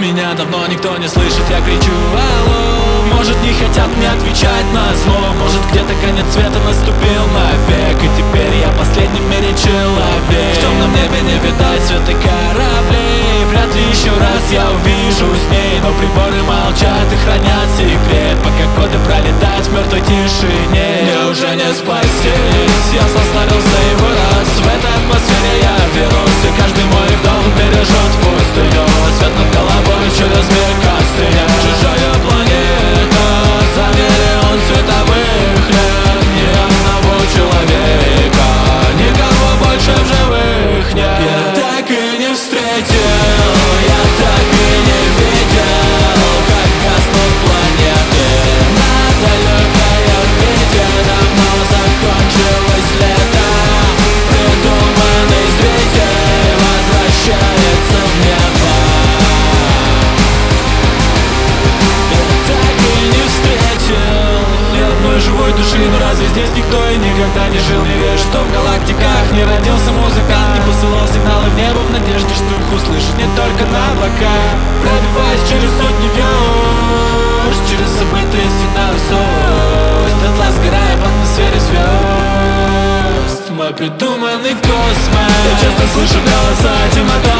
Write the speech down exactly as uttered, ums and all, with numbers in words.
Меня давно никто не слышит, я кричу алло. Может, не хотят мне отвечать на зло, может, где-то конец света наступил навек, и теперь я последний в мире человек. В темном небе не видать света кораблей, вряд ли еще раз я увижу с ней, но приборы молчат и хранят секрет, пока годы пролетают в мертвой тишине. Мне уже не спастись, я состарился и вырос. В этой атмосфере я вирус, и каждый мой вдох бережет пустыню. Свет над головой через миг остынет. Чужая планета за миллион световых лет. Ни одного человека, никого больше в живых нет. Я так и не встретил, я так и не видел, как гаснут планеты на далекой орбите. Давно закончилось лето, придуманный зритель возвращается в небо. Я так и не встретил ни одной живой души, но разве здесь никто и никогда не жил? Не веришь, что в галактиках не родился музыкант, не посылал сигналы в небо в надежде, что их услышат не только на облаках. Пробиваясь через сотни верст, через забытые сигналы звезд, дотла сгорая в атмосфере звезд. Мой придуманный космос. Я часто слышу голоса, темнота